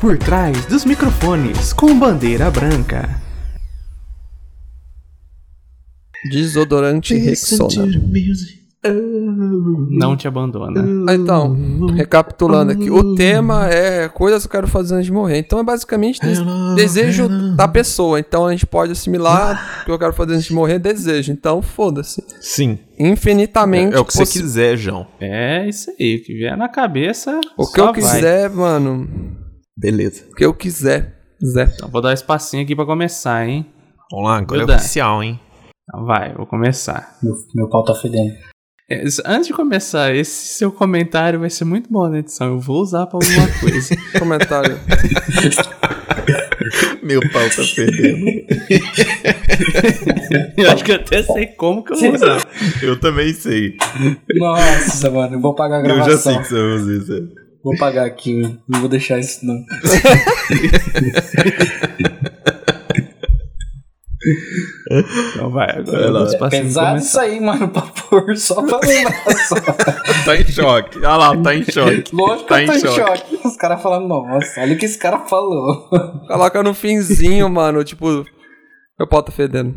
Por trás dos microfones, com bandeira branca. Desodorante Rexona. Não te abandona. Então, recapitulando aqui, o tema é coisas que eu quero fazer antes de morrer. Então é basicamente desejo da pessoa. Então a gente pode assimilar o que eu quero fazer antes de morrer, desejo. Então foda-se. Sim. Infinitamente. É o que você quiser, João. É isso aí, o que vier na cabeça. O que eu quiser, mano. Beleza. O que eu quiser. Então vou dar um espacinho aqui pra começar, hein? Vamos lá, agora Verdade. é oficial, hein? Então vai, vou começar. Meu pau tá fedendo. Antes de começar, esse seu comentário vai ser muito bom na edição. Eu vou usar pra alguma coisa. Comentário. Meu pau tá fedendo. Eu acho que eu até sei como que eu vou usar. Eu também sei. Nossa, mano, eu vou pagar a Eu gravação. já sei que você vai fazer isso. Vou pagar aqui, não vou deixar isso não. Então vai, agora eu dou É espacinho pra pesado isso começar. aí, mano, pra pôr só pra lembrar só. Tá em choque. Olha lá, tá em choque. Lógico que Tá eu tô em em choque. choque. Os caras falando, nossa, olha o que esse cara falou. Coloca no finzinho, mano. Tipo, meu pau tá fedendo.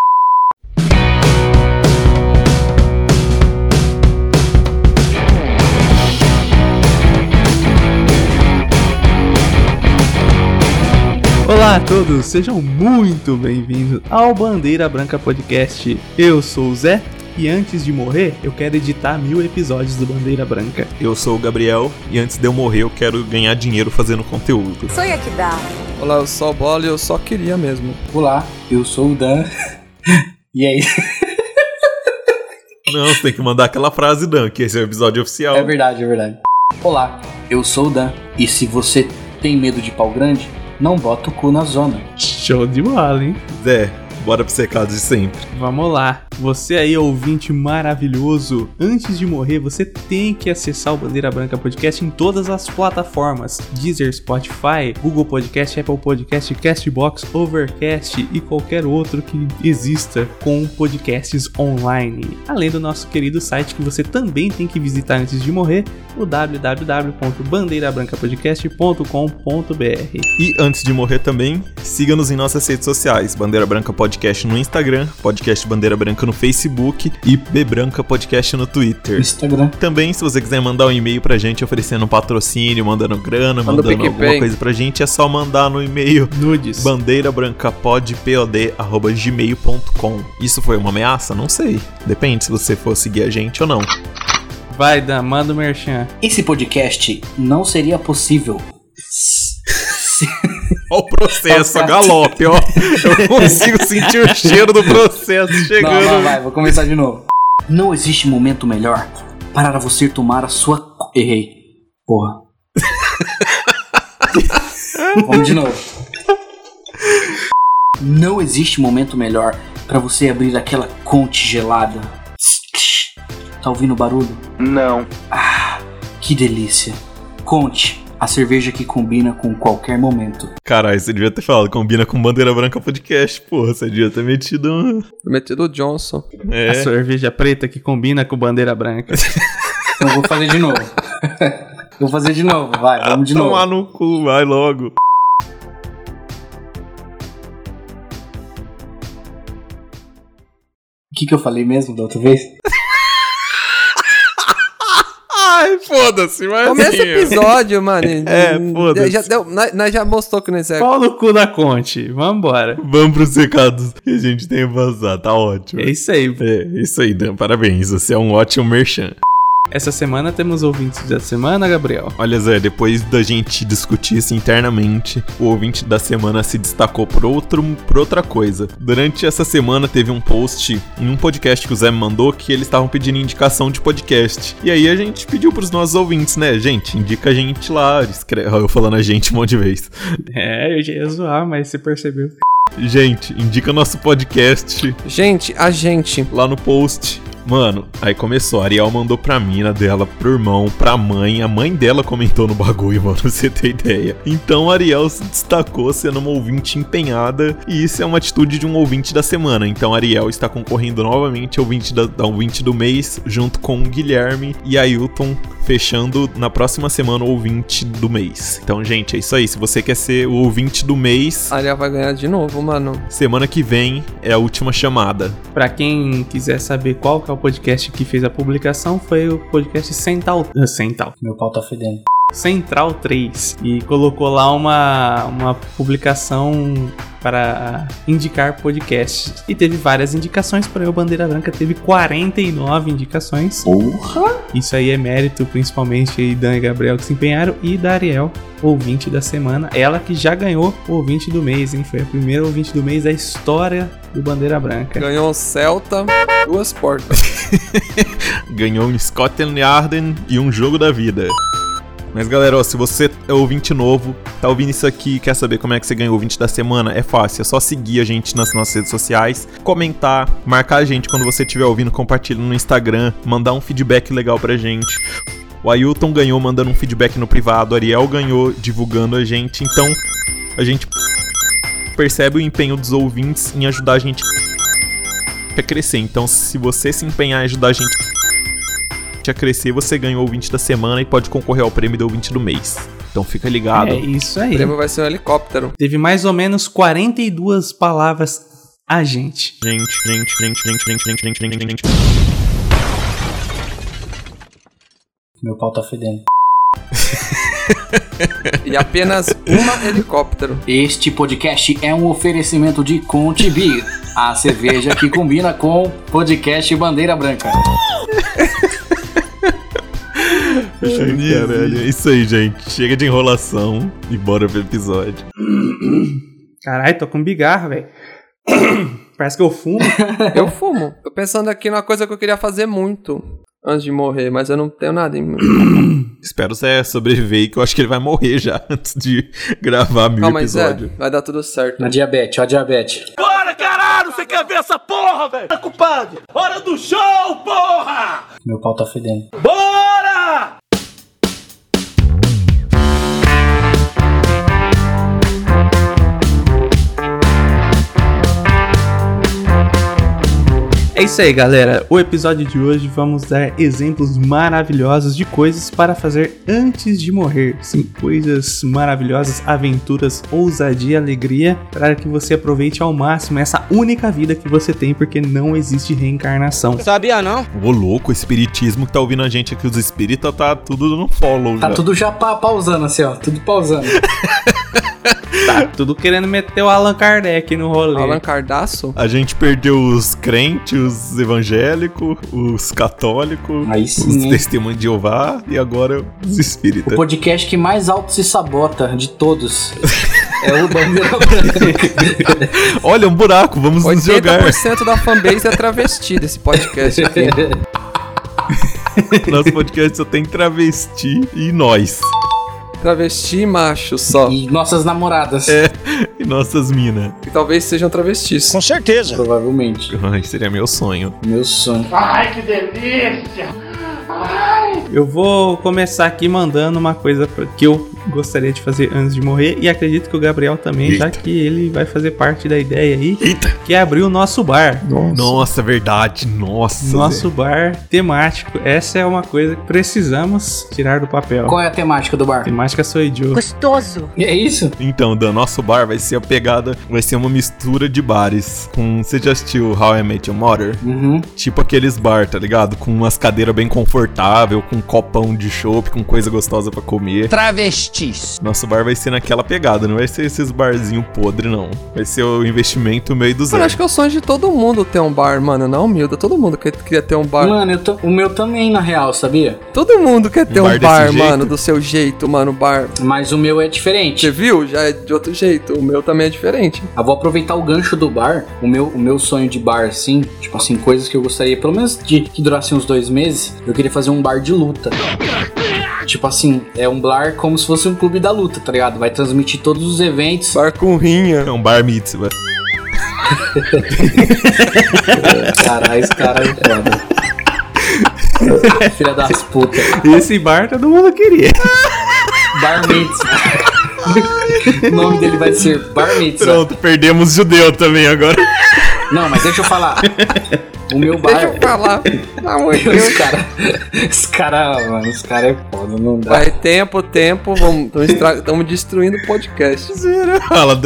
Olá a todos, sejam muito bem-vindos ao Bandeira Branca Podcast. Eu sou o Zé e antes de morrer eu quero editar 1000 episódios do Bandeira Branca. Eu sou o Gabriel e antes de eu morrer eu quero ganhar dinheiro fazendo conteúdo. Sonha que dá. Olá, eu sou o Bola e eu só queria mesmo. Olá, eu sou o Dan. E aí? Não, você tem que mandar aquela frase, Dan, que esse é o episódio oficial. É verdade, é verdade. Olá, eu sou o Dan. E se você tem medo de pau grande, não bota o cu na zona. Show de bola, hein? Zé, bora pro secado de sempre. Vamos lá, você aí ouvinte maravilhoso, antes de morrer você tem que acessar o Bandeira Branca Podcast em todas as plataformas: Deezer, Spotify, Google Podcast, Apple Podcast, Castbox, Overcast e qualquer outro que exista com podcasts online. Além do nosso querido site que você também tem que visitar antes de morrer, o www.bandeirabrancapodcast.com.br. E antes de morrer também, siga-nos em nossas redes sociais. Bandeira Branca Podcast no Instagram, Podcast Bandeira Branca no Facebook e Bbranca Podcast no Twitter. Instagram. Também, se você quiser mandar um e-mail pra gente oferecendo patrocínio, mandando grana, Manda mandando PicPay. alguma coisa pra gente, é só mandar no e-mail Nudes. bandeirabrancapod@gmail.com. Isso foi uma ameaça? Não sei. Depende se você for seguir a gente ou não. Vai, Dan, manda o merchan. Esse podcast não seria possível. Ó o processo, a galope, ó. Eu consigo sentir o cheiro do processo chegando. Não, vai, vou começar de novo. Não existe momento melhor para você tomar a sua... Errei. Porra. Vamos de novo. Não existe momento melhor para você abrir aquela conte gelada. Tá ouvindo o barulho? Não. Ah, que delícia. Conte, a cerveja que combina com qualquer momento. Caralho, você devia ter falado, combina com Bandeira Branca Podcast. Porra, você devia ter metido um... Metido o Johnson. É. A cerveja preta que combina com bandeira branca. Então eu vou fazer de novo. Vou fazer de novo, vai, vamos de novo. Tomar no cu, vai logo. O que eu falei mesmo da outra vez? Ai, foda-se, mas Começa assim, o episódio, mano. foda-se. Já deu, nós já mostrou que nesse Pau no cu da Conte, vambora. Vamos pros recados que a gente tem a passar, tá ótimo. É isso aí. É, isso aí, Dan, parabéns, você é um ótimo merchan. Essa semana temos ouvintes da semana, Gabriel. Olha, Zé, depois da gente discutir isso internamente, o ouvinte da semana se destacou por outra coisa. Durante essa semana teve um post em um podcast que o Zé me mandou que eles estavam pedindo indicação de podcast. E aí a gente pediu pros nossos ouvintes, né? Gente, indica a gente lá. Eu falando a gente um monte de vez. É, eu já ia zoar, mas você percebeu. Gente, indica nosso podcast Gente, a gente. lá no post. Mano, aí começou. A Ariel mandou pra mina dela, pro irmão, pra mãe. A mãe dela comentou no bagulho, mano, pra você ter ideia. Então a Ariel se destacou sendo uma ouvinte empenhada. E isso é uma atitude de um ouvinte da semana. Então a Ariel está concorrendo novamente ao ouvinte do mês, junto com o Guilherme e Ailton, fechando na próxima semana o ouvinte do mês. Então, gente, é isso aí. Se você quer ser o ouvinte do mês, A Ariel vai ganhar de novo, mano. semana que vem é a última chamada. Pra quem quiser saber qual que é o podcast que fez a publicação, foi o podcast Central. Meu pau tá fedendo. Central 3 e colocou lá uma publicação para indicar podcasts e teve várias indicações, porém o Bandeira Branca teve 49 indicações. Porra! Isso aí é mérito principalmente aí Dan e Gabriel que se empenharam e da Ariel, ouvinte da semana, ela que já ganhou o ouvinte do mês, hein? Foi a primeira ouvinte do mês da história do Bandeira Branca. Ganhou um Celta, 2 portas. Ganhou um Scotland Yard e um jogo da vida. Mas galera, ó, se você é ouvinte novo, tá ouvindo isso aqui e quer saber como é que você ganha o ouvinte da semana, é fácil, é só seguir a gente nas nossas redes sociais, comentar, marcar a gente quando você estiver ouvindo, compartilhando no Instagram, mandar um feedback legal pra gente. O Ailton ganhou mandando um feedback no privado, a Ariel ganhou divulgando a gente, então a gente percebe o empenho dos ouvintes em ajudar a gente a crescer. Então se você se empenhar em ajudar a gente a crescer, você ganha o ouvinte da semana e pode concorrer ao prêmio do ouvinte do mês. Então fica ligado. É isso aí. O prêmio vai ser um helicóptero. Teve mais ou menos 42 palavras a gente. Gente. Meu pau tá fedendo. E apenas uma helicóptero. Este podcast é um oferecimento de Conte Beer, a cerveja que combina com o podcast Bandeira Branca. Caralho, é isso aí, gente. Chega de enrolação e bora pro episódio. Caralho, tô com bigarra, velho. Parece que eu fumo. Eu fumo. Tô pensando aqui numa coisa que eu queria fazer muito antes de morrer, mas eu não tenho nada em mim. Espero você sobreviver, que eu acho que ele vai morrer já antes de gravar 1000 Mas episódios. vai dar tudo certo. Na diabetes, ó a diabetes. Bora, caralho! Você quer ver essa porra, velho? Tá culpado! Hora do show, porra! Meu pau tá fedendo. Bora! É isso aí, galera. O episódio de hoje vamos dar exemplos maravilhosos de coisas para fazer antes de morrer. Sim, coisas maravilhosas, aventuras, ousadia, alegria, para que você aproveite ao máximo essa única vida que você tem, porque não existe reencarnação. Sabia não? Ô louco, o espiritismo que tá ouvindo a gente aqui, os espíritas, tá tudo no follow Tá já. tudo já pausando assim, ó. Tudo pausando. Tá tudo querendo meter o Allan Kardec no rolê. Allan Cardaço? A gente perdeu os crentes, os evangélicos, os católicos, Aí os sim, hein? testemunhos de Jeová e agora os O espíritas. podcast que mais auto se sabota de todos. É o Bandeira Branca. Olha, um buraco, vamos nos jogar. 80% da fanbase é travesti desse podcast aqui. Nosso podcast só tem travesti e nós. Travesti e macho só. E nossas namoradas. E nossas minas. Que talvez sejam travestis. Com certeza. Provavelmente. Ai, seria meu sonho. Meu sonho. Ai, que delícia! Eu vou começar aqui mandando uma coisa que eu gostaria de fazer antes de morrer, e acredito que o Gabriel também, já Eita. que ele vai fazer parte da ideia aí, Eita! que é abrir o nosso bar. Nossa, verdade. Nossa. Nosso bar temático. Essa é uma coisa que precisamos tirar do papel. Qual é a temática do bar? Temática sou eu. Gostoso. E é isso? Então, do nosso bar vai ser a pegada, vai ser uma mistura de bares. Você já assistiu How I Met Your Mother? Uhum. Tipo aqueles bar, tá ligado? Com umas cadeiras bem confortáveis, com um copão de chopp, com coisa gostosa pra comer. Travestis. Nosso bar vai ser naquela pegada, não vai ser esses barzinhos podres, não. Vai ser o investimento meio do Mano, zero. acho que é o sonho de todo mundo ter um bar, mano. Não, humilde. Todo mundo queria ter um bar. Mano, o meu também, na real, sabia? Todo mundo quer ter Um um bar bar, desse mano, jeito? do seu jeito, mano, bar. Mas o meu é Você diferente. viu? Já é de outro jeito. O meu também é diferente. Eu vou aproveitar o gancho do bar. O meu sonho de bar, assim, tipo assim, coisas que eu gostaria, pelo menos de que durasse uns 2 meses, eu queria fazer um bar de luta. Tipo assim, é um bar como se fosse um clube da luta, tá ligado? Vai transmitir todos os eventos. Bar com rinha. É um bar mitzvah. Caralho, esse cara é foda. Filha das putas. Esse bar todo mundo queria. Bar Mitzvah. O nome dele vai ser Bar Mitzvah. Pronto, perdemos judeu também agora. Não, mas deixa eu falar. O meu bar... Deixa eu falar. Pelo amor de Deus. Os caras é foda, não dá. Vai, tempo, estamos destruindo o podcast. Fala.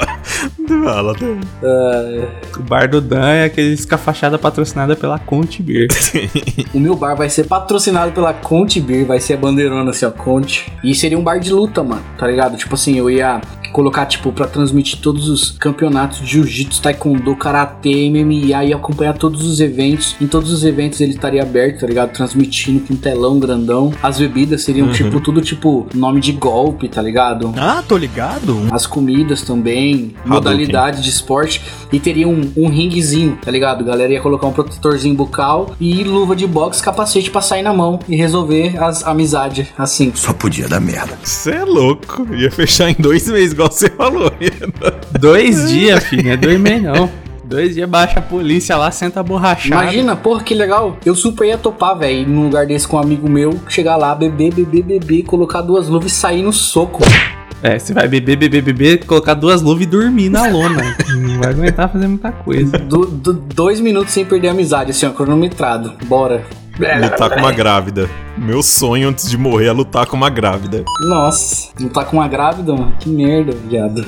O bar do Dan é aqueles com a fachada patrocinada pela Conte Beer. O meu bar vai ser patrocinado pela Conte Beer, vai ser a bandeirona assim, ó, Conte. E seria um bar de luta, mano, tá ligado? Tipo assim, eu ia colocar, tipo, pra transmitir todos os campeonatos de jiu-jitsu, taekwondo, karatê, MMA e acompanhar todos os eventos. Em todos os eventos ele estaria aberto, tá ligado? Transmitindo com um telão grandão. As bebidas seriam, tipo, tudo tipo nome de golpe, tá ligado? Ah, tô ligado. As comidas também, modalidade de esporte. E teria um ringuezinho, tá ligado? A galera ia colocar um protetorzinho bucal e luva de boxe, capacete pra sair na mão e resolver as amizades, assim. Só podia dar merda. Você é louco. Ia fechar em 2 meses, igual você falou. 2 dias, filho, não é 2 meses não. 2 dias baixa a polícia lá, senta borrachado. Imagina, porra, que legal. Eu super ia topar, velho, num lugar desse com um amigo meu, chegar lá, beber, colocar 2 luvas e sair no soco. É, você vai beber, colocar 2 luvas e dormir na lona. Não vai aguentar fazer muita coisa. 2 minutos sem perder a amizade, assim, ó, cronometrado. Bora. Lutar com uma grávida. Meu sonho antes de morrer é lutar com uma grávida. Nossa, lutar com uma grávida, mano? Que merda, viado.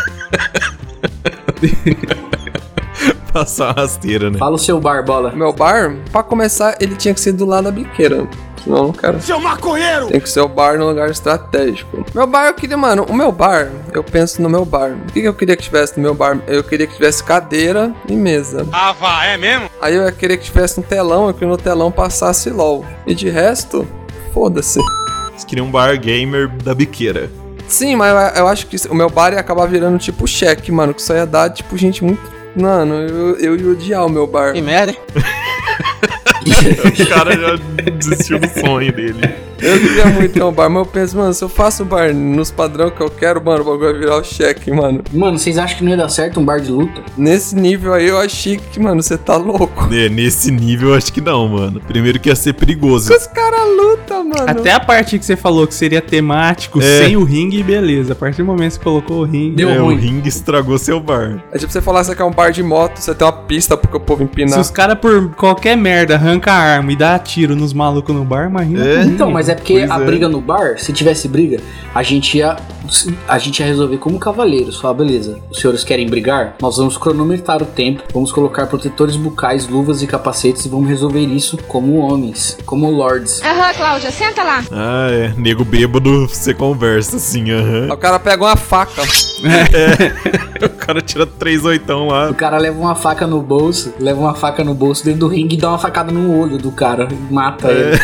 Passar uma rasteira, né? Fala o seu bar, Bola. Meu bar, pra começar, ele tinha que ser do lado da biqueira. Senão, cara. Seu maconheiro! Tem que ser o bar num lugar estratégico. Meu bar, eu queria, mano, o meu bar, eu penso no meu bar. O que eu queria que tivesse no meu bar? Eu queria que tivesse cadeira e mesa. Ah, vá, é mesmo? Aí eu queria que tivesse um telão, eu queria no telão passasse LOL. E de resto, foda-se. Você queria um bar gamer da biqueira. Sim, mas eu acho que o meu bar ia acabar virando tipo cheque, mano. Que só ia dar, tipo, gente muito... Mano, eu ia odiar o meu bar. Que merda. O cara já desistiu do sonho dele. Eu queria muito ter um bar, mas eu penso, mano, se eu faço um bar nos padrão que eu quero, mano, o bagulho vai virar o cheque, mano. Mano, vocês acham que não ia dar certo um bar de luta? Nesse nível aí, eu achei que, mano, você tá louco. Nesse nível, eu acho que não, mano. Primeiro que ia ser perigoso. Os caras lutam, mano. Até a parte que você falou que seria temático, sem o ringue, beleza. A partir do momento que você colocou o ringue... Deu O ruim. ringue estragou seu bar. É tipo você falar que você quer um bar de moto, você tem uma pista porque o povo Se empinar. os caras por qualquer merda arranca a arma e dá tiro nos malucos no bar, imagina. É. Então, mas é porque Pois a é. briga no bar, se tivesse briga, a gente ia resolver como cavaleiros. Falar, beleza, os senhores querem brigar? Nós vamos cronometrar o tempo, vamos colocar protetores bucais, luvas e capacetes e vamos resolver isso como homens, como lords. Aham, Cláudia, senta lá. Ah, é. Nego bêbado, você conversa assim, aham. O cara pega uma faca. O cara tira 3 oitão lá. O cara leva uma faca no bolso dentro do ringue e dá uma facada no olho do cara e mata ele.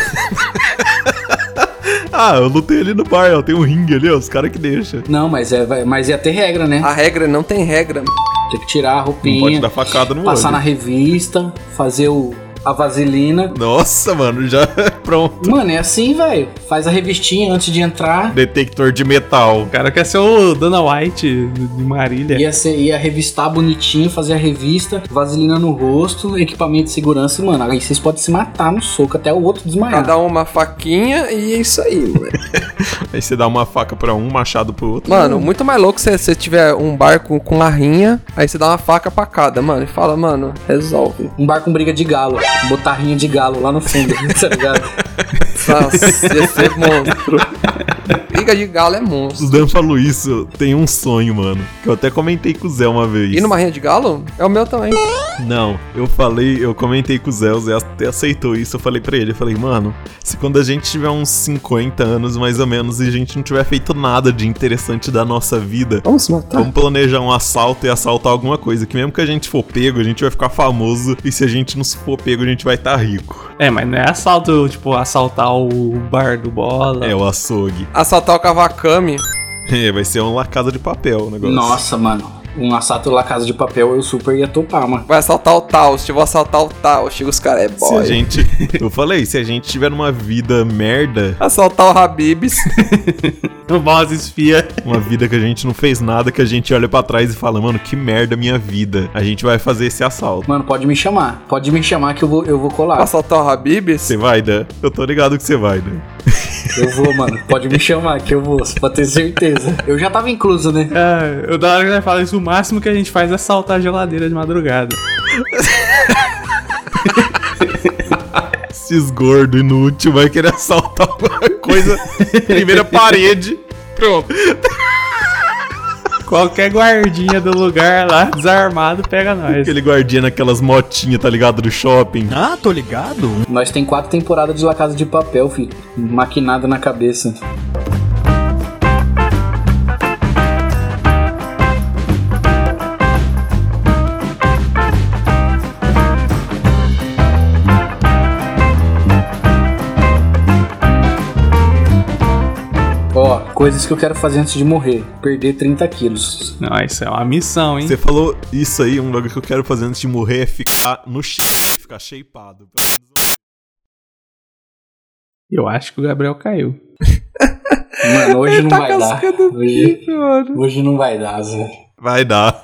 Ah, eu lutei ali no bar, ó. Tem um ringue ali, ó. Os caras que deixam. Não, mas ia ter regra, né? A regra não tem regra. Tem que tirar a Não roupinha, pode dar facada no passar olho. na revista, fazer a vaselina. Nossa, mano, já pronto. Mano, é assim, velho. Faz a revistinha antes de entrar. Detector de metal. O cara quer ser o Dana White de Marília. Ia revistar bonitinho, fazer a revista, vaselina no rosto, equipamento de segurança. E, mano, aí vocês podem se matar no soco até o outro desmaiar. Cada uma faquinha e é isso aí, mano. Aí você dá uma faca pra um, machado pro outro. Mano, muito mais louco se você tiver um bar com larrinha, aí você dá uma faca pra cada, mano, e fala, mano, resolve. Um bar com briga de galo. Botar rinha de galo lá no fundo, tá ligado? Nossa, ia ser monstro. Briga de galo é O monstro. Dan falou isso, tem um sonho, mano. Que eu até comentei com o Zé uma vez. E numa rinha de galo? É o meu também. Não, eu comentei com o Zé até aceitou isso. Eu falei pra ele, mano, se quando a gente tiver uns 50 anos mais ou menos e a gente não tiver feito nada de interessante da nossa vida, Vamos se matar. vamos planejar um assalto e assaltar alguma coisa. Que mesmo que a gente for pego, a gente vai ficar famoso. E se a gente não for pego, a gente vai estar rico. É, mas não é assalto, tipo, assaltar o bar do Bola. É, o açougue. Assaltar o Kawakami. É, vai ser uma La Casa de Papel o negócio. Nossa, mano. um assalto La Casa de Papel, eu super ia topar, mano. Vai assaltar o Taos, eu vou assaltar o Taos. Chega os caras, é Se boy. a gente... Eu falei, se a gente tiver numa vida merda, Assaltar o Habibs. O boss espia. uma vida que a gente não fez nada, que a gente olha pra trás e fala, mano, que merda minha vida. A gente vai fazer esse assalto. Mano, pode me chamar que eu vou colar. Assaltar o Habibs. Você vai, Dan? Eu tô ligado que você vai, Dan. Eu vou, mano, pode me chamar que eu vou, pra ter certeza. Eu já tava incluso, né? Eu da hora que ele fala isso, o máximo que a gente faz é saltar a geladeira de madrugada. Esses gordos inútil vai querer assaltar alguma coisa. Primeira parede. Pronto. Qualquer guardinha do lugar lá, desarmado, pega nós. Aquele guardinha naquelas motinhas, tá ligado? Do shopping. Ah, tô ligado. Nós tem 4 temporadas de La Casa de Papel, filho. Maquinado na cabeça. Ó, coisas que eu quero fazer antes de morrer. Perder 30 quilos. Não, isso é uma missão, hein? Você falou isso aí, um bagulho que eu quero fazer antes de morrer é ficar no ficar shapeado. Eu acho que o Gabriel caiu. Mano, hoje não Tá vai dar. cascando bico, mano. Hoje não vai dar, Zé. Vai dar.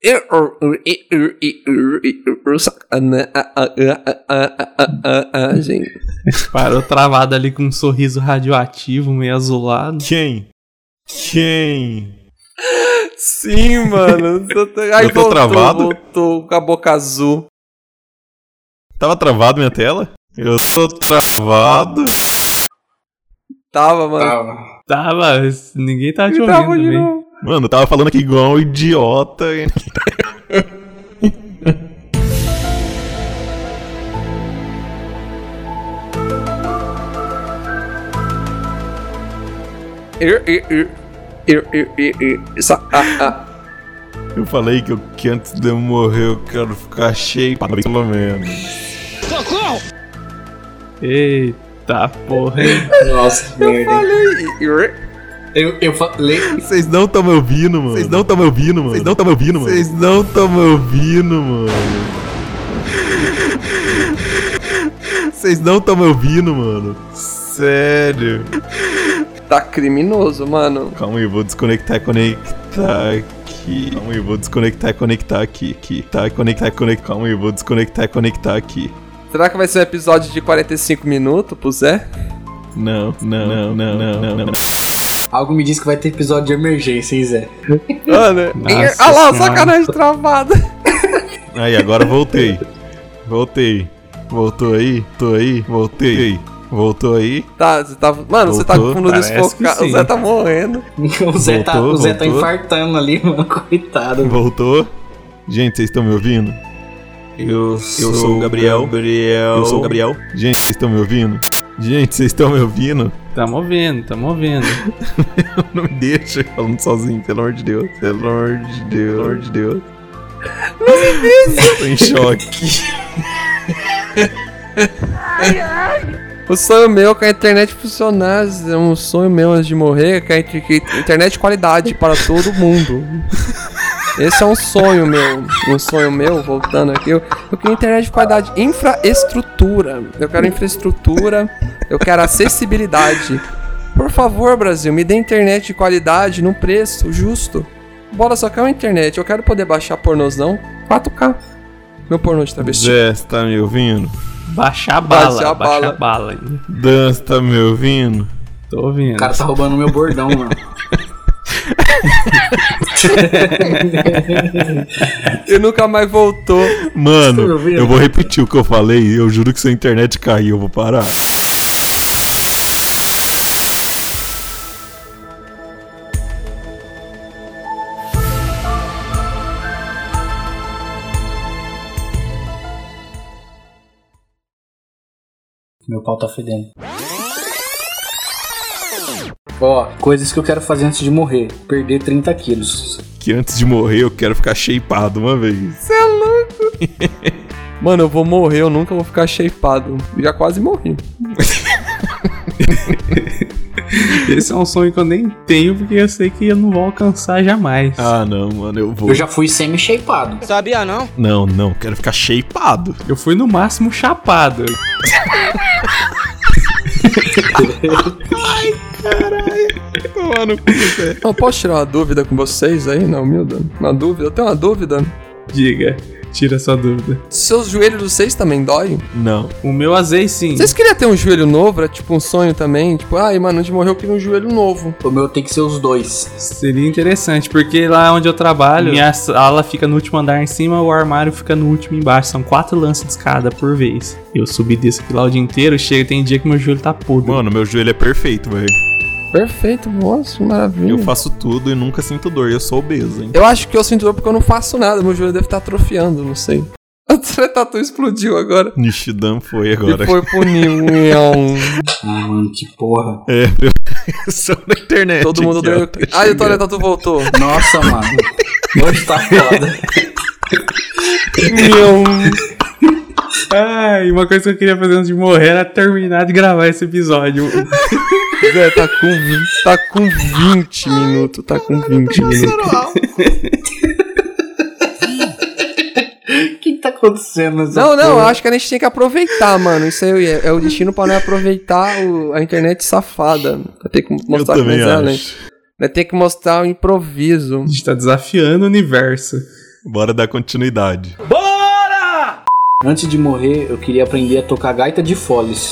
Gente. Parou travado ali com um sorriso radioativo, meio azulado. Quem? Sim, mano. Aí Eu tô travado? Voltou com a boca azul. Tava travado minha tela? Eu tô travado. Tava, mano. Tava, ninguém tava te Ele ouvindo tava de também. novo. Mano, eu tava falando aqui igual um idiota. Eu falei que antes de eu morrer eu quero ficar shapeado, pelo menos. Eita porra, hein? Nossa, merda. Eu falei. Vocês não tão me ouvindo, mano. Vocês não tão me ouvindo, mano. Vocês não tão me ouvindo, mano. Vocês não tão me ouvindo, mano. Vocês não tão me ouvindo, mano. Sério. Tá criminoso, mano. Calma aí, eu vou desconectar e conectar aqui. Calma aí, eu vou desconectar e conectar aqui. Tá, e conectar. Calma aí, eu vou desconectar e conectar aqui. Será que vai ser um episódio de 45 minutos pro Zé? Não. Algo me diz que vai ter episódio de emergência, hein, Zé? Olha Nossa lá, senhora. sacanagem travada. Aí, agora voltei. Voltou aí? Tô aí? Voltei. Voltou aí? Tá, você tá. Mano, você tá com o fundo Parece desfocado. que O sim. Zé tá morrendo. O Zé tá Voltou? infartando ali, mano. Coitado. Voltou? Gente, vocês estão me ouvindo? Eu sou o Gabriel. Eu sou o Gabriel. Gente, vocês estão me ouvindo? Tamo ouvindo. Não me deixa falando sozinho, pelo amor de Deus. Não me deixa. Tô em choque. O sonho meu é que a internet funcionasse. É um sonho meu antes de morrer, que a internet de qualidade para todo mundo. Esse é um sonho meu. Um sonho meu, voltando aqui. Eu quero internet de qualidade. Infraestrutura. Eu quero infraestrutura. Eu quero acessibilidade. Por favor, Brasil, me dê internet de qualidade num preço justo. Bora, só quer uma internet. Eu quero poder baixar pornozão 4K. Meu pornô de travesti. Zé, você tá me ouvindo? Baixar a bala. Baixar a Baixar bala. a bala ainda. Dan, você tá me ouvindo? Tô ouvindo. O cara tá roubando meu bordão, mano. E nunca mais voltou. Mano, Você me ouvindo? eu vou repetir o que eu falei. Eu juro que se a internet cair, eu vou parar. Meu pau tá fedendo. Ó, coisas que eu quero fazer antes de morrer. Perder 30 quilos. Que antes de morrer eu quero ficar shapeado uma vez. Você é louco. Mano, eu vou morrer, eu nunca vou ficar shapeado. Já quase morri. Esse é um sonho que eu nem tenho, porque eu sei que eu não vou alcançar jamais. Ah, não, mano, eu vou. Eu já fui semi-shapeado. Sabia não? Não, quero ficar shapeado. Eu fui no máximo chapado. Mano, Não, posso tirar uma dúvida com vocês aí, na humilde? Uma dúvida? Eu tenho uma dúvida. Diga, tira sua dúvida. Seus joelhos de vocês também doem? não. O meu azei sim. Vocês queriam ter um joelho novo? Era tipo um sonho também? Tipo, ai, mano, antes de morrer eu queria um joelho novo. O meu tem que ser os dois. Seria interessante, porque lá onde eu trabalho, minha sala fica no último andar em cima, o armário fica no último embaixo. São 4 lances de escada por vez. Eu subi desse aqui lá o dia inteiro, chega, tem dia que meu joelho tá podre. Mano, meu joelho é perfeito, velho. Perfeito, nossa, que maravilha. Eu faço tudo e nunca sinto dor. Eu suu obeso, hein? Eu acho que eu sinto dor porque eu não faço nada. Meu joelho deve estar atrofiando, não sei. A tatu explodiu agora. Nishidan foi agora. E foi pro Ninhão. Ah, mano, que porra. É, só na internet. Todo mundo aqui, ó, deu. tá Ai, o chegando. Tatu voltou. Nossa, mano. Hoje tá foda. Ai, uma coisa que eu queria fazer antes de morrer era terminar de gravar esse episódio. Zé, tá com 20 minutos. Tá com 20 minutos. O que tá acontecendo nessa Não, eu porra? acho que a gente tem que aproveitar, mano. Isso aí é o destino pra não aproveitar a internet safada. Vai ter que mostrar Eu também ela, acho. vai ter que mostrar o improviso. A gente tá desafiando o universo. Bora dar continuidade. Antes de morrer, eu queria aprender a tocar gaita de foles.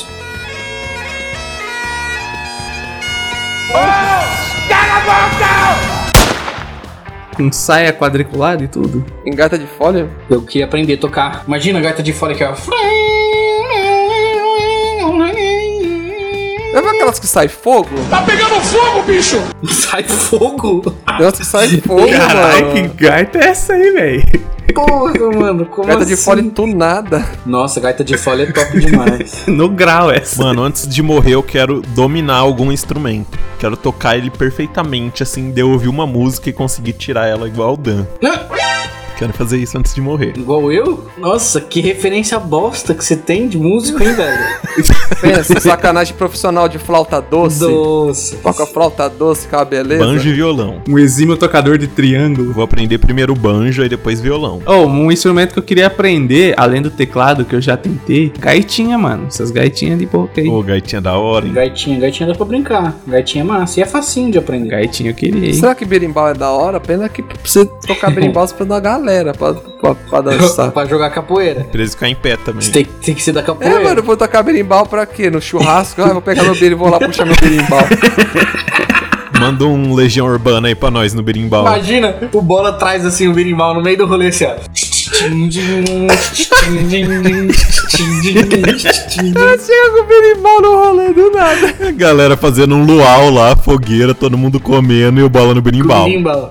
Com saia quadriculada e tudo. Em gaita de folha? Eu queria aprender a tocar. Imagina a gaita de fole que é. Lembra aquelas que sai fogo? Sai fogo! Aquelas que sai fogo, Caralho, mano. que gaita é essa aí, velho? Porra, mano, como Gaita assim? de fole tunada. Nossa, gaita de fole é top demais. No grau essa. Mano, antes de morrer eu quero dominar algum instrumento. Quero tocar ele perfeitamente, assim, de eu ouvir uma música e conseguir tirar ela igual o Dan. Quero fazer isso antes de morrer. Igual eu? Nossa, que referência bosta que você tem de músico, hein, velho? Pensa, sacanagem profissional de flauta doce. Doce. Toca flauta doce, que é uma beleza. Banjo e violão. Um exímio tocador de triângulo. Vou aprender primeiro banjo e depois violão. Oh, um instrumento que eu queria aprender, além do teclado que eu já tentei, gaitinha, mano. Essas gaitinhas de boca aí. Ô, gaitinha da hora, hein? Gaitinha dá pra brincar. Gaitinha é massa. E é facinho de aprender. Gaitinha eu queria, hein? Será que berimbau é da hora? Pena que pra você tocar berimbau você precisa da galera pra dançar. Pra jogar capoeira. Pra ficar em pé também. Você tem que ser da É, capoeira. mano, eu vou tocar berimbau pra quê? No churrasco? Ah, eu vou pegar meu berimbau e vou lá puxar meu berimbau. Manda um Legião Urbana aí pra nós no berimbau. Imagina, o Bola traz assim o berimbau no meio do rolê assim, ó. Chega com o berimbau no rolê do nada. A galera fazendo um luau lá, fogueira, todo mundo comendo e o bola no berimbau. Berimbau.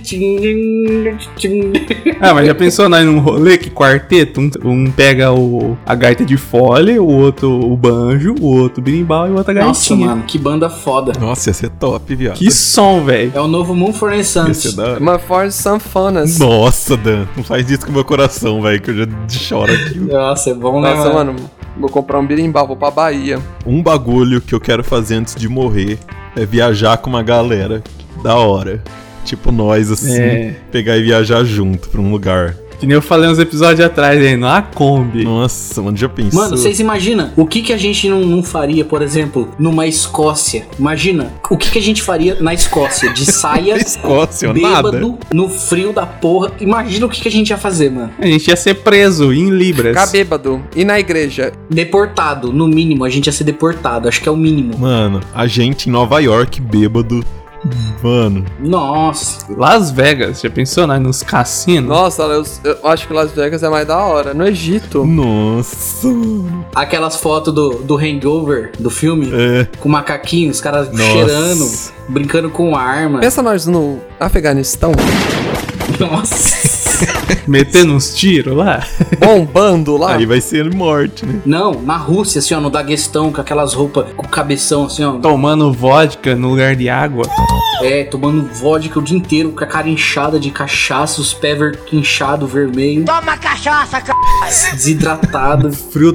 Ah, mas já pensou num rolê que quarteto? Um pega a gaita de fole, o outro o banjo, o outro berimbau e o outro a Nossa, gaitinha. mano, que banda foda. Nossa, ia ser top, viado. Que som, velho. É o novo Mumford Ia Sons. ser da hora. Uma Ford Sanfonas. Nossa, Dan, não faz isso com o meu coração, velho, que eu já choro aqui. Nossa, é bom, né, Nossa, mano, vou comprar um berimbau, vou pra Bahia. Um bagulho que eu quero fazer antes de morrer é viajar com uma galera da hora. Tipo nós, assim, É. pegar e viajar junto pra um lugar. Que nem eu falei uns episódios atrás aí, na Kombi. Nossa, mano, já pensou? Mano, vocês imaginam o que a gente não faria, por exemplo, numa Escócia? Imagina o que a gente faria na Escócia, de saia, Escócia, nada. bêbado, no frio da porra. Imagina o que a gente ia fazer, mano. A gente ia ser preso em libras. Ficar bêbado. E na igreja? Deportado, no mínimo, a gente ia ser deportado, acho que é o mínimo. Mano, a gente em Nova York, bêbado. Mano, Nossa, Las Vegas, já pensou nos cassinos? Nossa, eu acho que Las Vegas é mais da hora. No Egito. nossa. aquelas fotos do Hangover, do filme, É, com macaquinhos, os caras Nossa. cheirando, brincando com arma. Pensa nós no Afeganistão, Nossa. Metendo uns tiros lá. bombando lá. aí vai ser morte, né? Não, na Rússia, assim, ó, no Daguestão, com aquelas roupas, com cabeção, assim, ó. Tomando vodka no lugar de água. É, tomando vodka o dia inteiro, com a cara inchada de cachaça, os pés inchados, vermelho. Toma cachaça, Desidratado. Frio da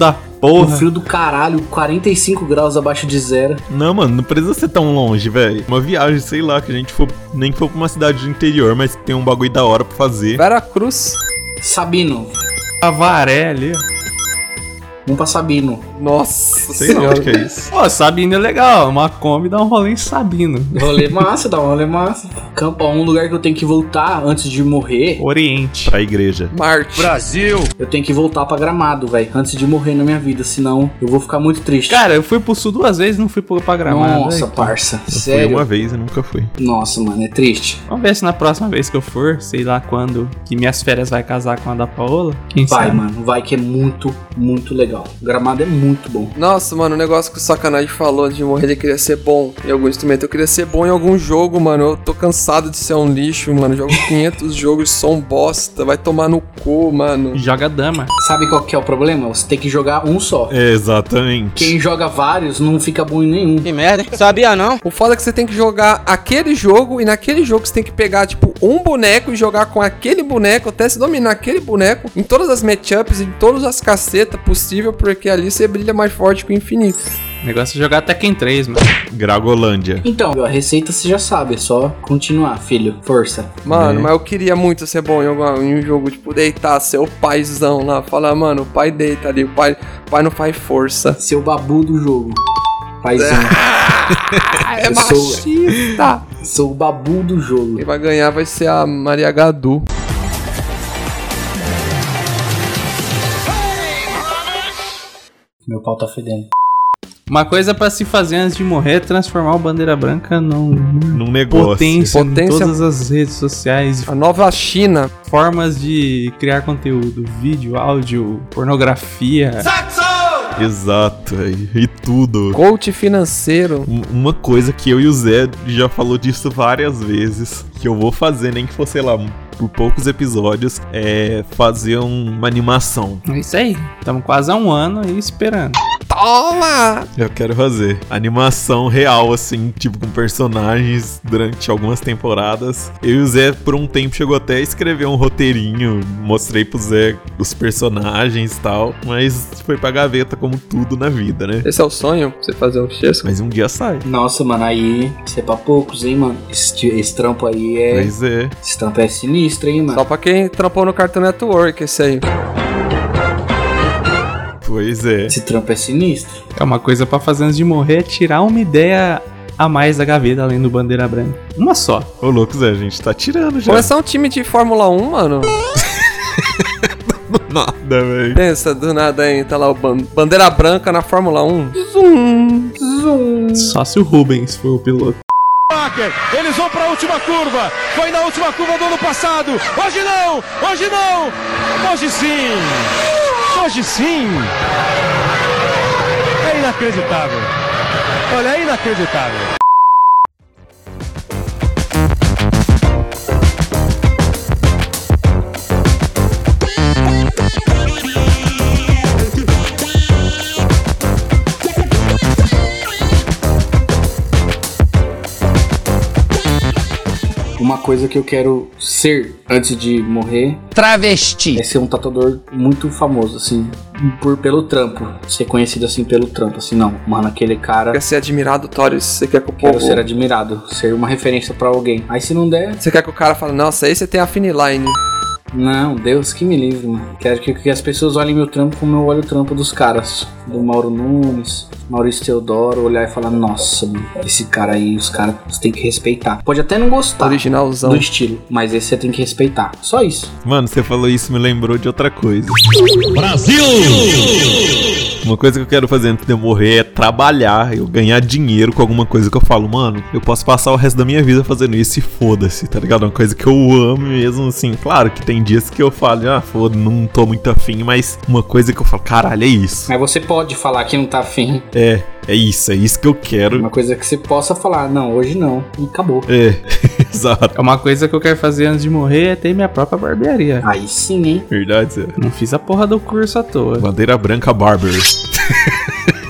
Porra. Um frio do caralho, 45 graus abaixo de zero. Não, mano, não precisa ser tão longe, velho. Uma viagem, sei lá, que a gente for, nem que for pra uma cidade do interior, mas tem um bagulho da hora pra fazer. Veracruz. Sabino. Avaré ali, ó. Vamos pra Sabino. Nossa Sei lá onde que é isso. Pô, Sabino é legal. Uma Kombi dá um rolê em Sabino. Rolê massa, dá um rolê massa. Campo, um lugar que eu tenho que voltar antes de morrer. Oriente. Pra igreja. Marte. Brasil. Eu tenho que voltar pra Gramado, velho. Antes de morrer na minha vida. Senão eu vou ficar muito triste. Cara, eu fui pro sul 2 vezes e não fui pra Gramado. Nossa, velho. parça. Eu fui Sério. uma vez e nunca fui. Nossa, mano, é triste. Vamos ver se na próxima vez que eu for, sei lá quando, que minhas férias vai casar com a da Paola. Quem Vai, sabe? mano. Vai que é muito, muito legal. Gramado é muito bom. Nossa, mano, o negócio que o Sacanagem falou de morrer, ele queria ser bom em algum instrumento. Eu queria ser bom em algum jogo, mano. Eu tô cansado de ser um lixo, mano. Jogo 500 jogos, sou um bosta. Vai tomar no cu, mano. Joga dama. Sabe qual que é o problema? Você tem que jogar um só. É, exatamente. Quem joga vários não fica bom em nenhum. Que merda, hein? Sabia não? O foda é que você tem que jogar aquele jogo e naquele jogo você tem que pegar, tipo, um boneco e jogar com aquele boneco até se dominar aquele boneco em todas as matchups, em todas as cacetas possível, porque ali você brilha mais forte que o infinito. O negócio é jogar Tekken 3, mano. Gragolândia. Então, a receita você já sabe, é só continuar, filho. Força. Mano, É. mas eu queria muito ser bom em um jogo, tipo, deitar, ser o paizão lá, falar, mano, o pai deita ali, o pai não faz força. Seu babu do jogo. Paizão. É Eu sou- machista! Sou o babu do jogo. Quem vai ganhar vai ser a Maria Gadu. Meu pau tá fedendo. Uma coisa pra se fazer antes de morrer é transformar o Bandeira Branca Num negócio. potência em Potência- todas as redes sociais, A nova China. formas de criar conteúdo, vídeo, áudio, pornografia. Exato, velho. E tudo. Coach financeiro. Uma coisa que eu e o Zé já falou disso várias vezes, que eu vou fazer, nem que for, sei lá, por poucos episódios, é fazer uma animação. É isso aí. Estamos quase há um ano aí esperando. Toma! Eu quero fazer animação real, assim, tipo, com personagens durante algumas temporadas. Eu e o Zé, por um tempo, chegou até a escrever um roteirinho, mostrei pro Zé os personagens e tal, mas foi pra gaveta como tudo na vida, né? Esse é o sonho? Você fazer um Chesco? Mas um dia sai. Nossa, mano, aí isso é pra poucos, hein, mano. Esse trampo aí é. Pois é. Esse trampo é sinistro, hein, mano. Só pra quem trampou no Cartoon Network, esse aí. Pois é. Esse trampo é sinistro. É uma coisa pra fazer antes de morrer é tirar uma ideia a mais da gaveta além do Bandeira Branca. Uma só. Ô, louco, Zé, a gente tá tirando já. Começar um time de Fórmula 1, mano. Nada, velho. Pensa, do nada aí, tá lá o Bandeira Branca na Fórmula 1. Zum, zum. Só se o Rubens for o piloto. Eles vão pra última curva. Foi na última curva do ano passado. Hoje não. Hoje não. Hoje sim. Hoje sim. É inacreditável. Olha, é inacreditável. Uma coisa que eu quero ser antes de morrer Travesti. é ser um tatuador muito famoso, assim, pelo trampo. Ser conhecido assim pelo trampo, assim, não. Mano, aquele cara. Quer ser admirado, Tório? Você quer que o Quero povo... ser admirado, ser uma referência pra alguém. Aí se não der, Você quer que o cara fale, nossa, aí você tem a Finiline. não, Deus que me livre, mano. Quero que as pessoas olhem meu trampo como eu olho o trampo dos caras. Do Mauro Nunes, Maurício Teodoro, olhar e falar, nossa, mano, esse cara aí, os caras você tem que respeitar. Pode até não gostar Originalzão. do estilo, mas esse você tem que respeitar. Só isso. Mano, você falou isso, me lembrou de outra coisa. Brasil! Uma coisa que eu quero fazer antes de eu morrer é trabalhar, eu ganhar dinheiro com alguma coisa que eu falo, mano, eu posso passar o resto da minha vida fazendo isso e foda-se, tá ligado? Uma coisa que eu amo mesmo, assim. Claro que tem dias que eu falo, foda, não tô muito afim, mas uma coisa que eu falo, caralho, é isso. Mas você pode falar que não tá afim. É isso que eu quero. Uma coisa que você possa falar, não, hoje não. E acabou. É, exato. É uma coisa que eu quero fazer antes de morrer é ter minha própria barbearia. Aí sim, hein? Verdade, Zé. Não fiz a porra do curso à toa. Bandeira Branca Barber.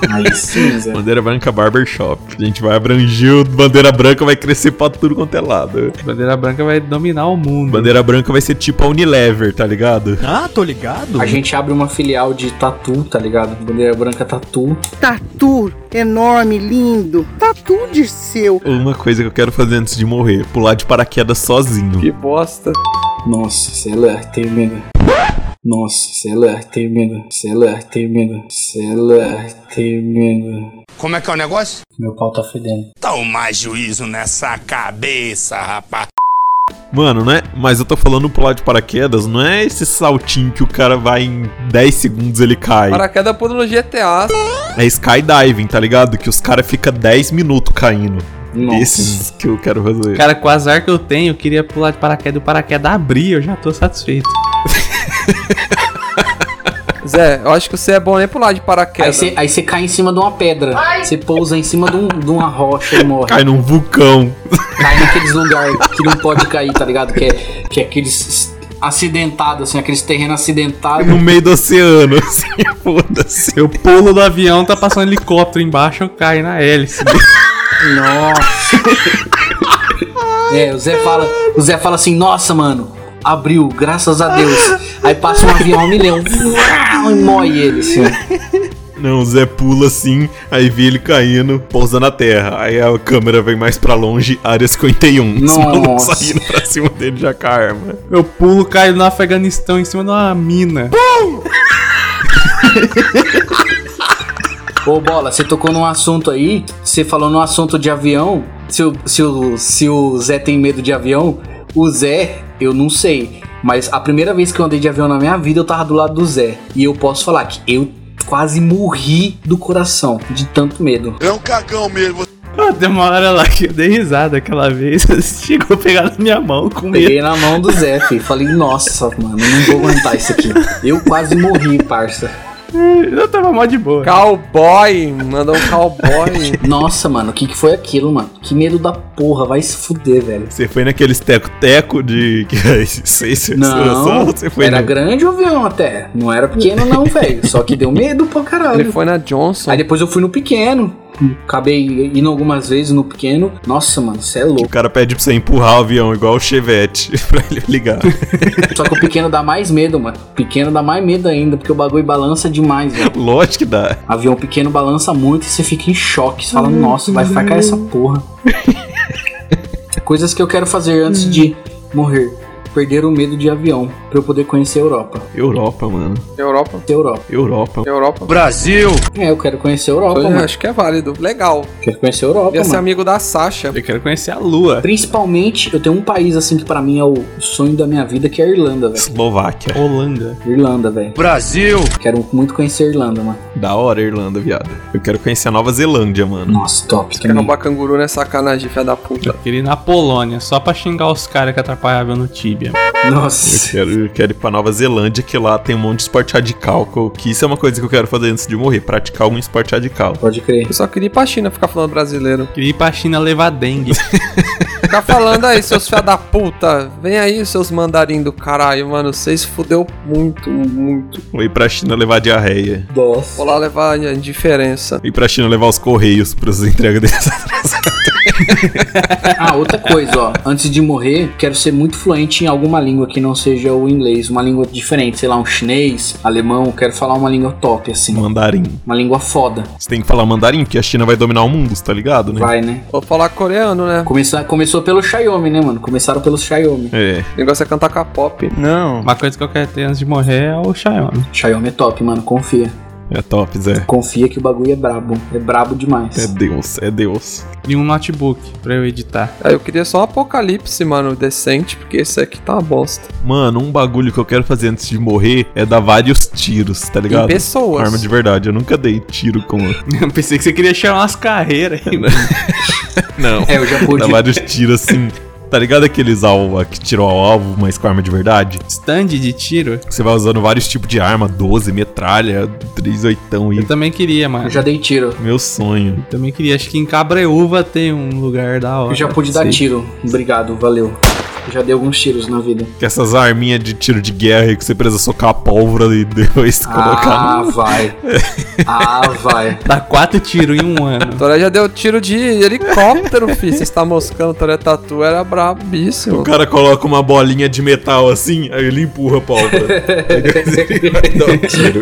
Aí sim, Zé. Bandeira Branca Barbershop. A gente vai abranger o Bandeira Branca, vai crescer pra tudo quanto é lado. Bandeira branca vai dominar o mundo. Bandeira Branca vai ser tipo a Unilever, tá ligado? Ah, tô ligado. A gente abre uma filial de tatu, tá ligado? Bandeira Branca Tatu. Tatu, enorme, lindo. Tatu, Dirceu. Uma coisa que eu quero fazer antes de morrer, pular de paraquedas sozinho. Que bosta. Nossa, sei lá, tenho medo. Nossa, sei lá, tenho medo. Sei lá, tenho medo. Sei lá, tenho medo. Como é que é o negócio? Meu pau tá fedendo. Toma juízo nessa cabeça, rapaz. Mano, né? Mas eu tô falando pular de paraquedas, não é esse saltinho que o cara vai em 10 segundos ele cai. Paraquedas pula no GTA. É skydiving, tá ligado? Que os caras ficam 10 minutos caindo. Nossa. Esses que eu quero fazer. Cara, com o azar que eu tenho, eu queria pular de paraquedas e o paraquedas abrir, eu já tô satisfeito. Zé, eu acho que você é bom nem pular de paraquedas. Aí você cai em cima de uma pedra. Você pousa em cima de uma rocha e morre. Cai num vulcão. Cai naqueles lugares que não pode cair, tá ligado? Que é aqueles acidentados, assim, aqueles terrenos acidentados. No meio do oceano, assim, foda-se. Eu pulo do avião, tá passando helicóptero embaixo, eu caio na hélice. Nossa. O Zé fala assim, nossa, mano, abriu, graças a Deus. Aí passa um avião, um milhão, e moe ele, assim. Não, o Zé pula assim, aí vê ele caindo, pousa na terra. Aí a câmera vem mais pra longe, área 51. Os malucos Nossa. saindo pra cima dele já com a arma. Eu pulo, caio no Afeganistão em cima de uma mina. Ô, Bola, você tocou num assunto aí, você falou num assunto de avião, se o Zé tem medo de avião, o Zé, eu não sei, mas a primeira vez que eu andei de avião na minha vida, eu tava do lado do Zé, e eu posso falar que eu quase morri do coração, de tanto medo. É um cagão mesmo. Tem uma hora lá que eu dei risada aquela vez, você chegou a pegar na minha mão com medo. Peguei na mão do Zé, filho, falei, nossa, mano, não vou aguentar isso aqui. Eu quase morri, parça. Eu tava mó de boa. Cowboy, mandou um cowboy. Nossa, mano, o que foi aquilo, mano? Que medo da porra, vai se fuder, velho. Você foi naqueles teco-teco de... Não, você foi era no... grande o avião até. Não era pequeno não, velho. Só que deu medo pra caralho. Ele foi na Johnson. Aí depois eu fui no pequeno. Acabei indo algumas vezes no pequeno. Nossa, mano, cê é O louco. cara pede pra você empurrar o avião igual o Chevette pra ele ligar. Só que o pequeno dá mais medo, mano. O pequeno dá mais medo ainda, porque o bagulho balança demais, velho. Lógico que dá. Avião pequeno balança muito e você fica em choque. Você fala, nossa, vai ficar essa porra. Coisas que eu quero fazer antes de morrer. Perder o medo de avião, pra eu poder conhecer a Europa. Europa, mano. Europa. Europa. Brasil. É, eu quero conhecer a Europa, Eu mano. acho que é válido. Legal. Quero conhecer a Europa, Ia ser mano. amigo da Sasha. Eu quero conhecer a Lua. Principalmente, eu tenho um país assim que pra mim é o sonho da minha vida, que é a Irlanda, velho. Eslováquia. Holanda. Irlanda, velho. Brasil. Quero muito conhecer a Irlanda, mano. Da hora, Irlanda, viado. Eu quero conhecer a Nova Zelândia, mano. Nossa, top. Quer roubar canguru nessa sacanagem, filha da puta. Eu queria ir na Polônia, só pra xingar os caras que atrapalhavam no Tibia. Nossa. Eu quero ir pra Nova Zelândia, que lá tem um monte de esporte radical. Que isso é uma coisa que eu quero fazer antes de morrer. Praticar algum esporte radical. Pode crer. Eu só queria ir pra China ficar falando brasileiro. Queria ir pra China levar dengue. Ficar falando aí, seus filha da puta. Vem aí, seus mandarim do caralho, mano. Vocês fudeu muito, muito. Vou ir pra China levar diarreia. Nossa. Vou lá levar a indiferença. Ir pra China levar os correios pros entregas deles. Ah, outra coisa, ó. Antes de morrer, quero ser muito fluente em alguma língua que não seja o inglês. Uma língua diferente, sei lá, um chinês, alemão. Quero falar uma língua top, assim. Mandarim. Uma língua foda. Você tem que falar mandarim, porque a China vai dominar o mundo, tá ligado, né? Vai, né? Vou falar coreano, né? Começou pelo Xiaomi, né, mano? Começaram pelo Xiaomi. É. O negócio é cantar K-pop. Não. Uma coisa que eu quero ter antes de morrer é o Xiaomi. Xiaomi é top, mano. Confia. É top, Zé. Confia que o bagulho é brabo. É brabo demais. É Deus, é Deus. E um notebook pra eu editar. Aí eu queria só um apocalipse, mano, decente, porque esse aqui tá uma bosta. Mano, um bagulho que eu quero fazer antes de morrer é dar vários tiros, tá ligado? Em pessoas. Arma de verdade. Eu nunca dei tiro com... Eu pensei que você queria chamar umas carreiras aí. Não. É, eu já pude. Dar vários tiros assim... Tá ligado aqueles alvos que tirou ao alvo, mas com arma de verdade? Stand de tiro. Você vai usando vários tipos de arma, 12, metralha, 3/8 e... Eu também queria, mano. Eu já dei tiro. Meu sonho. Eu também queria. Acho que em Cabreúva tem um lugar da hora. Eu já pude dar Sei. tiro. Obrigado, valeu. Já dei alguns tiros na vida. Que essas arminhas de tiro de guerra aí que você precisa socar a pólvora e depois colocar. Vai. Dá 4 tiros em um ano. O Toré já deu tiro de helicóptero, filho. Você está moscando, o Toré Tatu era brabíssimo. O cara coloca uma bolinha de metal assim, aí ele empurra a pólvora. Aí depois ele vai dar um tiro.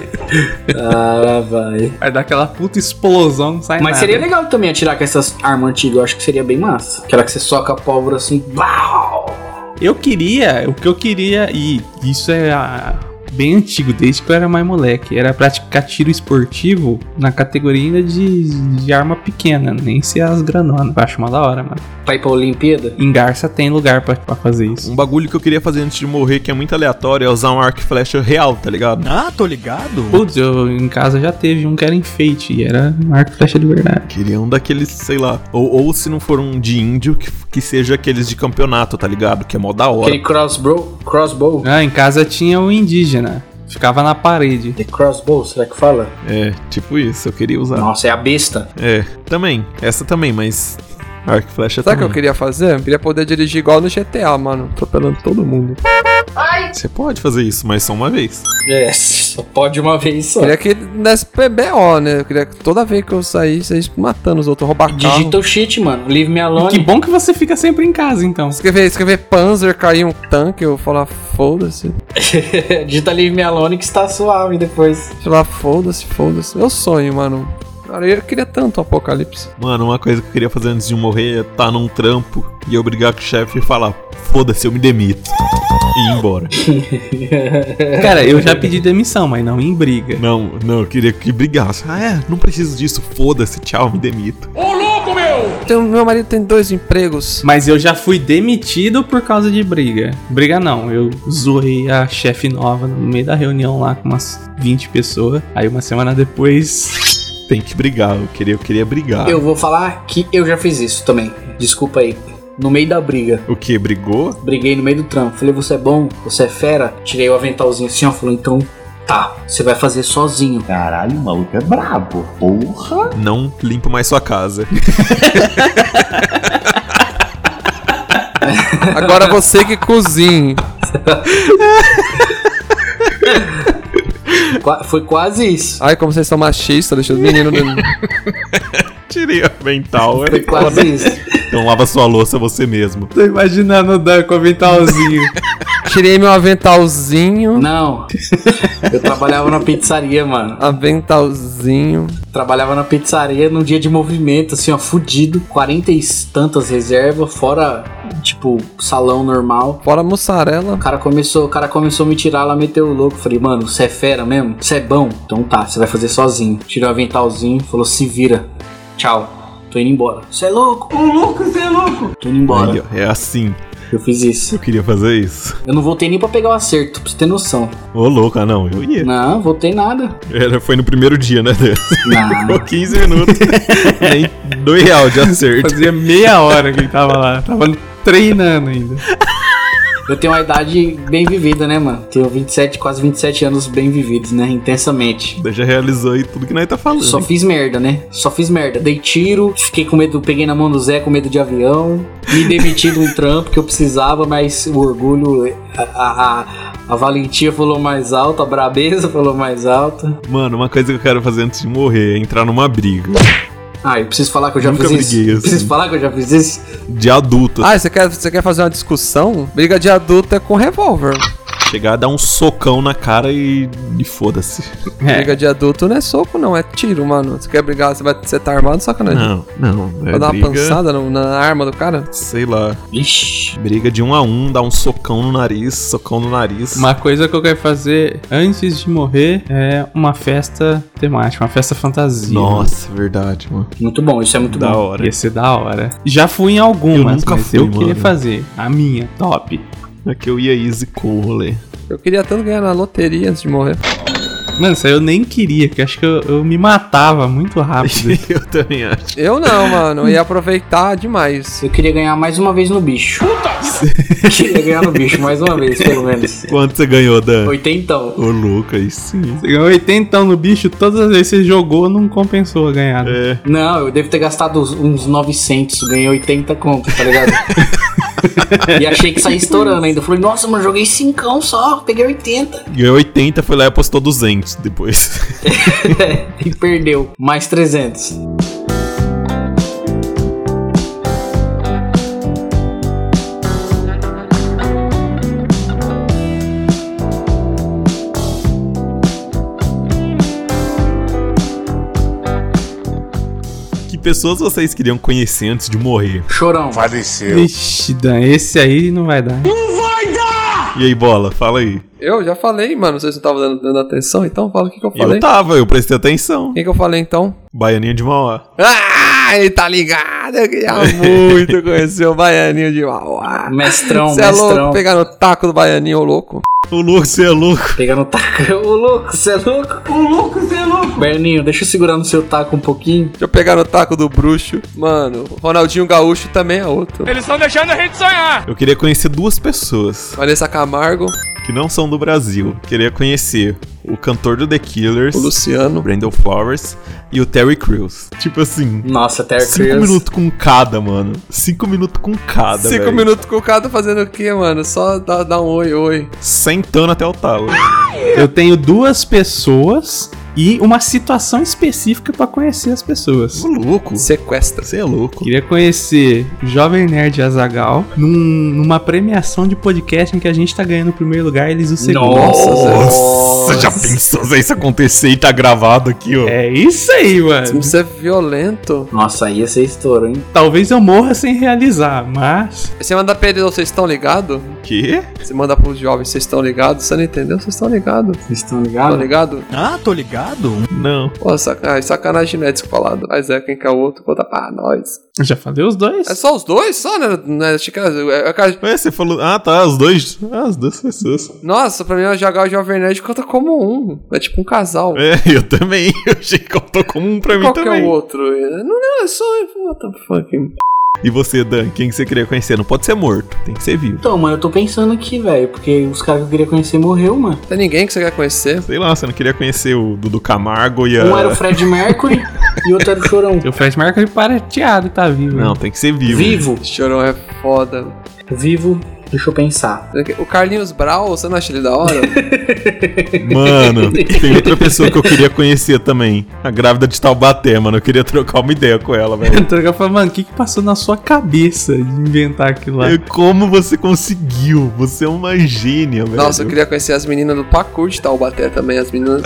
Vai. Vai dar aquela puta explosão, não sai Mas nada. seria legal também atirar com essas armas antigas. Eu acho que seria bem massa. Aquela que você soca a pólvora assim. Bau! O que eu queria, e isso é bem antigo, desde que eu era mais moleque, era praticar tiro esportivo na categoria ainda de arma pequena, nem ser as granonas. Eu acho uma da hora, mano. Pra ir pra Olimpíada? Em Garça tem lugar pra fazer isso. Um bagulho que eu queria fazer antes de morrer, que é muito aleatório, é usar um arco e flecha real, tá ligado? Ah, tô ligado. Putz, eu em casa já teve um que era enfeite, e era um arco e flecha de verdade. Queria um daqueles, sei lá. Ou se não for um de índio, que seja aqueles de campeonato, tá ligado? Que é mó da hora. Aquele crossbow? Ah, em casa tinha o indígena. Ficava na parede. The crossbow, será que fala? É, tipo isso, eu queria usar. Nossa, é a besta. É, também. Essa também, mas arco e flecha Sabe o que também. eu queria fazer? Eu queria poder dirigir igual no GTA, mano. Atropelando todo mundo. Você pode fazer isso, mas só uma vez. É, só pode uma vez só. Queria que desse PBO, né? Eu queria que toda vez que eu saísse, vocês matando os outros, roubar carro. Digita o cheat, mano. Leave me alone. Que bom que você fica sempre em casa, então. Escrever Panzer, cair um tanque, eu falar foda-se. Digita leave me alone que está suave depois. Falar foda-se. Meu sonho, mano. Cara, eu queria tanto o apocalipse. Mano, uma coisa que eu queria fazer antes de morrer é estar num trampo e eu brigar com o chefe e falar: foda-se, eu me demito. E ir embora. Cara, eu já pedi demissão, mas não em briga. Não, eu queria que brigasse. Não preciso disso, foda-se, tchau, me demito. Meu marido tem 2 empregos. Mas eu já fui demitido por causa de briga. Briga não, eu zoei a chefe nova no meio da reunião lá com umas 20 pessoas. Aí uma semana depois... Tem que brigar, eu queria brigar. Eu vou falar que eu já fiz isso também. Desculpa aí. No meio da briga. O que? Brigou? Briguei no meio do trampo. Falei, você é bom? Você é fera? Tirei o aventalzinho assim, ó. Falou, então tá, você vai fazer sozinho. Caralho, o maluco é brabo. Porra. Não limpo mais sua casa. Agora você que cozinha. Foi quase isso. Ai, como vocês são machistas, deixa os meninos... Tirei a mental. Foi quase isso. Então lava sua louça você mesmo. Tô imaginando o Dan com o aventalzinho. Tirei meu aventalzinho. Não. Eu trabalhava na pizzaria, mano. Aventalzinho. Trabalhava na pizzaria num dia de movimento, assim, ó, fudido. 40 e tantas reservas, fora, tipo, salão normal. Fora mussarela. O cara começou a me tirar lá, meteu o louco. Falei, mano, você é fera mesmo? Você é bom? Então tá, você vai fazer sozinho. Tirou o aventalzinho, falou, se vira. Tchau. Tô indo embora. Você é louco? Você é louco? Tô indo embora. Aí, ó, é assim. Eu fiz isso. Eu queria fazer isso. Eu não voltei nem pra pegar o acerto, pra você ter noção. Ô, louco, não, eu ia. Não, voltei nada. Foi no primeiro dia, né? Não. Ficou 15 minutos. Nem R$2 de acerto. Fazia meia hora que ele tava lá. Tava treinando ainda. Eu tenho uma idade bem vivida, né, mano? Tenho 27, quase 27 anos bem vividos, né? Intensamente. Já realizou aí tudo que nós tá falando. Só fiz merda, né? Só fiz merda. Dei tiro, fiquei com medo, peguei na mão do Zé com medo de avião. Me demiti de um trampo que eu precisava, mas o orgulho, a valentia falou mais alto, a brabeza falou mais alta. Mano, uma coisa que eu quero fazer antes de morrer é entrar numa briga. Eu preciso falar que eu já Nunca fiz isso. briguei assim. Preciso falar que eu já fiz isso. De adulto. Você quer fazer uma discussão? Briga de adulto é com revólver. Chegar a dar um socão na cara e foda-se. Briga de adulto não é soco, não, é tiro, mano. Você quer brigar, você tá armado, sacanagem. Não. Vai dar uma pançada na arma do cara? Sei lá. Ixi. Briga de 1 a 1, dar um socão no nariz. Uma coisa que eu quero fazer antes de morrer é uma festa temática, uma festa fantasia. Nossa, verdade, mano. Muito bom, isso é muito Da bom. hora. Ia ser da hora. Já fui em algumas, Eu nunca mas fui, eu queria mano. fazer. A minha, top. É que eu ia easy com o rolê. Eu queria tanto ganhar na loteria antes de morrer. Mano, isso aí eu nem queria, porque eu acho que eu me matava muito rápido. Eu também acho. Eu não, mano. Eu ia aproveitar demais. Eu queria ganhar mais uma vez no bicho. Queria ganhar no bicho mais uma vez, pelo menos. Quanto você ganhou, Dan? 80. Ô, louco, aí sim. Você ganhou 80 no bicho, todas as vezes que você jogou, não compensou a ganhar. É. Não, eu devo ter gastado uns 900. Ganhei 80 conto, tá ligado? E achei que saía estourando ainda. Eu falei, nossa, mano, joguei 5 só, peguei 80. Ganhou 80, foi lá e apostou 200 depois. E perdeu. Mais 300. Que pessoas vocês queriam conhecer antes de morrer? Chorão. Faleceu. Vixe, Dan, esse aí não vai dar. E aí, Bola, fala aí. Eu já falei, mano. Vocês não estavam dando atenção, então fala o que eu falei. Eu prestei atenção. O que eu falei, então? Baianinho de Mauá. Ah, ele tá ligado. Eu queria muito conhecer o Baianinho de Mauá. Mestrão, Você é louco pegar no taco do Baianinho, ô louco. Ô louco, você é louco. Pegar no taco. Ô louco, você é louco? Ô louco, você é louco? Berninho, deixa eu segurar no seu taco um pouquinho. Deixa eu pegar no taco do bruxo. Mano, Ronaldinho Gaúcho também é outro. Eles estão deixando a gente sonhar. Eu queria conhecer duas pessoas Vanessa Camargo, que não são do Brasil. Queria conhecer o cantor do The Killers, o Luciano. Brandon Flowers, e o Terry Crews. Tipo assim, Nossa, Terry 5 Crews. minutos com cada, mano. 5 minutos com cada, 5 velho. minutos com o cara fazendo o quê, mano? Só dá um oi. Sentando até o talo. Eu tenho duas pessoas e uma situação específica pra conhecer as pessoas. Ô louco. Sequestra. Você é louco. Queria conhecer o Jovem Nerd Azaghal numa premiação de podcast em que a gente tá ganhando o primeiro lugar e eles o segundo. Nossa, já pensou se isso acontecer e tá gravado aqui, ó? É isso aí, mano. Você é violento. Nossa, aí ia ser estouro, hein? Talvez eu morra sem realizar, mas... Você manda pra eles, vocês estão ligados? Quê? Você manda pros jovens, vocês estão ligados? Você não entendeu? Vocês estão ligados? Vocês estão Estão ligados? ligados? Ah, tô ligado. Não. Pô, sacanagem genética falado. Mas é quem que é o outro, conta pra nós. Eu já falei os dois. É só os dois? Só, né? Acho que Ué, você falou... Ah, tá, os dois. Ah, as duas pessoas. Nossa, pra mim o Azaghal e o Jovem Nerd conta como um. É tipo um casal. É, eu também. Eu achei que contou como um pra mim Qual que é também. o outro? Não, é só... What the fuck? E você, Dan, quem que você queria conhecer? Não pode ser morto, tem que ser vivo. Então, mano, eu tô pensando aqui, velho, porque os caras que eu queria conhecer morreu, mano. Tem ninguém que você quer conhecer? Sei lá, você não queria conhecer o Dudu Camargo e a... Um era o Fred Mercury e o outro era o Chorão. O Fred Mercury parateado tá vivo. Não, tem que ser vivo. Vivo, Chorão é foda. vivo, deixa eu pensar. O Carlinhos Brau, você não acha ele da hora? Mano, tem outra pessoa que eu queria conhecer também. A grávida de Taubaté, mano. Eu queria trocar uma ideia com ela, velho. Então eu falo, mano, o que passou na sua cabeça de inventar aquilo lá? Como você conseguiu? Você é uma gênia, velho. Nossa, eu queria conhecer as meninas do parkour de Taubaté também, as meninas...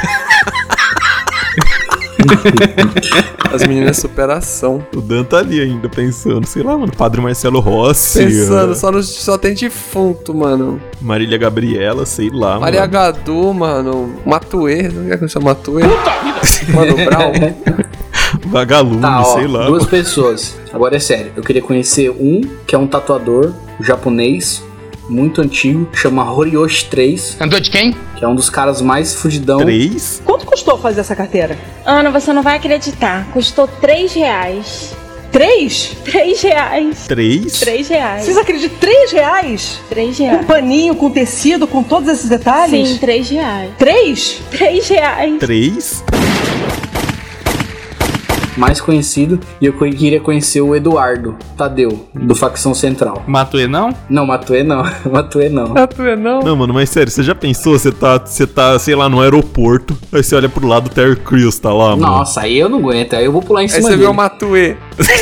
As meninas superação. O Dan tá ali ainda pensando. Sei lá, mano. Padre Marcelo Rossi. Pensando, só tem defunto, mano. Marília Gabriela, sei lá, Maria mano. Gadu, mano. Matuê, não quer conhecer o Matuê? Mano Brau. Vagalume, Tá, ó, sei lá. duas pessoas. Agora é sério, eu queria conhecer um que é um tatuador japonês, muito antigo, chama Horiyoshi 3, Cantor de quem? que é um dos caras mais fudidão. 3? Quanto custou fazer essa carteira? Ana, você não vai acreditar. Custou R$3. 3? R$3. 3? R$3. Vocês acreditam? R$3? R$3. Com paninho, com tecido, com todos esses detalhes? Sim, R$3. 3? R$3. 3? Mais conhecido, e eu queria conhecer o Eduardo Tadeu, do Facção Central. Matuê não? Não, Matuê não. Matuê não. Matuê não? Não, mano, mas sério, você já pensou? Você tá, sei lá, no aeroporto, aí você olha pro lado, o Terry Crews tá lá, mano. Nossa, aí eu não aguento, aí eu vou pular em Aí cima você dele. vê o Matuê.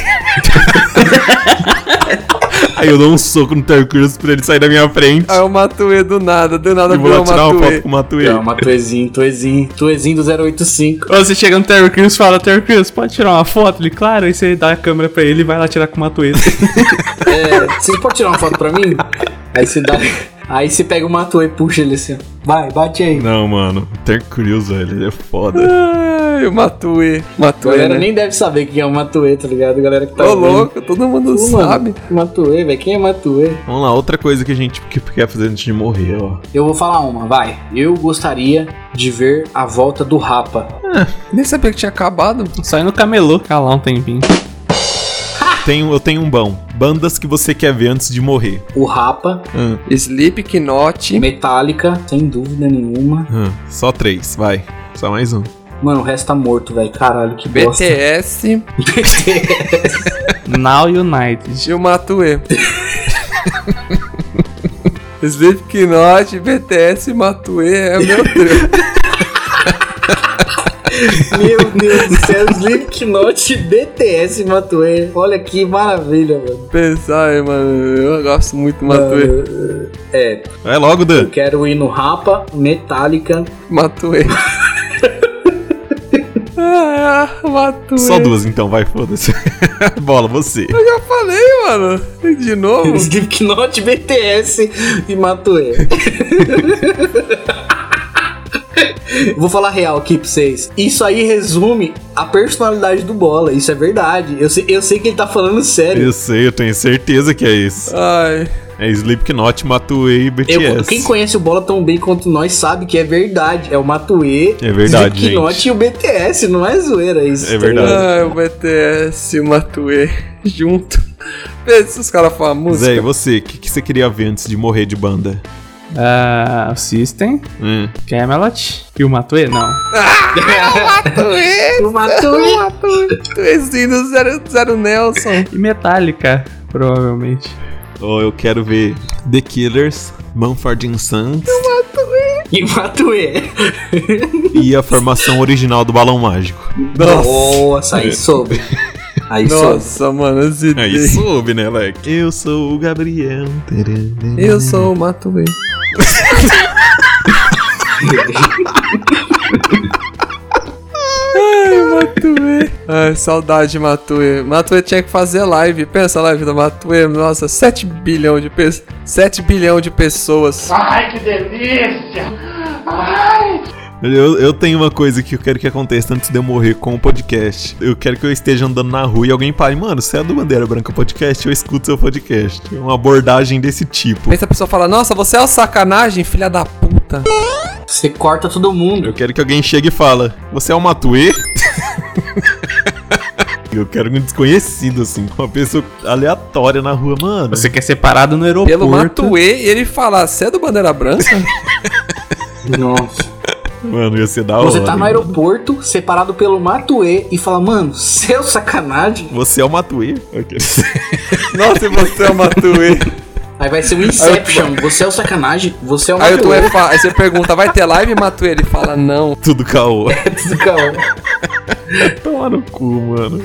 Aí eu dou um soco no Terry Crews pra ele sair da minha frente. Aí o Matuê do nada E vou virou lá o tirar uma foto Matuê. com o Matuê. Não, Matuezinho do 085. Ou você chega no Terry Crews e fala, Terry Crews, pode tirar uma foto? Ele, claro, aí você dá a câmera pra ele e vai lá tirar com o Matuê. Você pode tirar uma foto pra mim? Aí você dá... Aí você pega o Matuê e puxa ele assim, ó. Vai, bate aí. Não, mano, o Terry Crews, velho, ele é foda. Ai, o Matuê. A Matuê, galera né? nem deve saber quem é o Matuê, tá ligado? A galera que tá Ô, ouvindo. louco, todo mundo Pô, mano, sabe. Matuê, velho. Quem é Matuê? Vamos lá, outra coisa que a gente quer fazer antes de morrer, ó. Eu vou falar uma, vai. Eu gostaria de ver a volta do Rapa. Nem sabia que tinha acabado. Só ir no camelô, ficar lá um tempinho. Eu tenho um bom. Bandas que você quer ver antes de morrer. O Rapa, Slipknot. Metallica, sem dúvida nenhuma. Só 3, vai. Só mais um. Mano, o resto tá morto, velho. Caralho, que bosta. BTS Now United. e o Matuê. Slipknot, BTS, Matuê, é meu Deus. Meu Deus do céu, Slipknot, BTS, Matuê. Olha que maravilha, mano. Pensar aí, mano, eu gosto muito do Matuê. Vai logo, Dan. Eu quero ir no Rapa, Metallica. Matuê. Matuê. Só duas então, vai, foda-se. Bola, você. Eu já falei, mano. De novo. Slipknot, BTS e Matuê. Vou falar real aqui pra vocês. Isso aí resume a personalidade do Bola. Isso é verdade. Eu sei que ele tá falando sério. Eu sei, eu tenho certeza que é isso. Ai. É Slipknot, Matuê e BTS. Quem conhece o Bola tão bem quanto nós sabe que é verdade. É o Matuê, É verdade, Slipknot gente. e o BTS. Não é zoeira isso. É verdade. Ai, o BTS e o Matuê junto. Pensa os caras falam música. Zé, e você? O que você queria ver antes de morrer de banda? O System, Camelot e o Matuê? Não. Matuê. O Matuê. Matuêzinho do Zero Nelson. E Metallica, provavelmente. Ou eu quero ver The Killers, Mumford & Sons E o Matuê. e a formação original do Balão Mágico. Nossa, aí soube. Aí soube. Nossa, mano, as Aí ideias. soube, né, Leque? Eu sou o Gabriel. Eu sou o Matuê. Ai, Matuê. Ai, saudade de Matuê. Matuê tinha que fazer live. Pensa a live da Matuê. Nossa, 7 bilhão de pessoas. 7 bilhão de pessoas. Ai, que delícia! Ai! Eu tenho uma coisa que eu quero que aconteça antes de eu morrer com o podcast. Eu quero que eu esteja andando na rua e alguém pare. Mano, você é do Bandeira Branca Podcast? Eu escuto seu podcast. Uma abordagem desse tipo. Pensa a pessoa fala, nossa, você é o sacanagem, filha da puta. Você corta todo mundo. Eu quero que alguém chegue e fala, você é o Matuê? Eu quero um desconhecido, assim, uma pessoa aleatória na rua, mano. Você quer ser parado no aeroporto. Pelo Matuê, e ele fala, você é do Bandeira Branca? Nossa. Mano, ia ser da hora. Você tá no aeroporto, separado pelo Matuê, e fala, mano, seu sacanagem. Você é o Matuê? Nossa, e você é o Matuê. Aí vai ser um Inception. Você é o sacanagem, você é o Aí, Matuê. aí você pergunta, vai ter live, Matuê? Ele fala, não. Tudo caô. Tudo calma. Toma no cu, mano.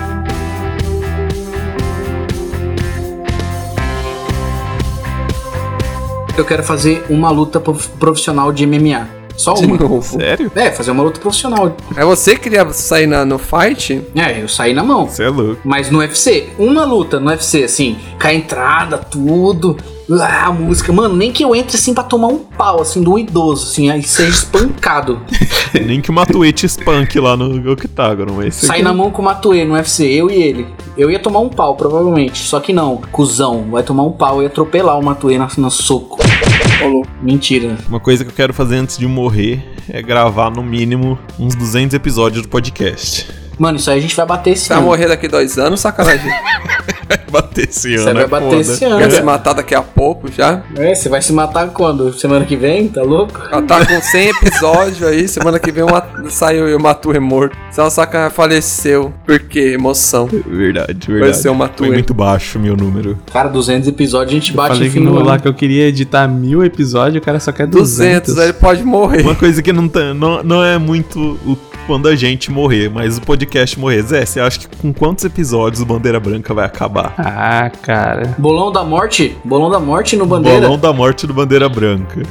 Eu quero fazer uma luta profissional de MMA. Só De uma. novo. Sério? É, fazer uma luta profissional. É você que queria sair no fight? É, eu saí na mão. Você é louco. Mas no UFC, uma luta no UFC, assim, com a entrada, tudo, a música, mano, nem que eu entre assim pra tomar um pau, assim, do idoso, assim, aí seja espancado. Nem que o Matuê te espanque lá no octágono, mas... Sair na mão com o Matuê no UFC, eu e ele. Eu ia tomar um pau, provavelmente, só que não, cuzão, vai tomar um pau e atropelar o Matuê no soco. Mentira. Uma coisa que eu quero fazer antes de morrer é gravar no mínimo uns 200 episódios do podcast. Mano, isso aí a gente vai bater esse Vai ano. morrer daqui 2 anos, sacanagem. Bater esse ano, Você vai bater foda. esse ano. Quer se matar daqui a pouco já? É, você vai se matar quando? Semana que vem? Tá louco? Ela tá com 100 episódios aí, semana que vem saiu e o Matuê morto. Se ela sacanagem faleceu, porque emoção. Verdade. Vai ser o Matuê. Foi muito baixo o meu número. Cara, 200 episódios a gente bate Falei no que fim do no ano. lá que eu queria editar 1000 episódios, o cara só quer 200. Aí ele pode morrer. Uma coisa que não é muito quando a gente morrer, mas o podcast morrer. Zé, você acha que com quantos episódios o Bandeira Branca vai acabar? Ah, cara. Bolão da morte no Bandeira. Bolão da morte do Bandeira Branca.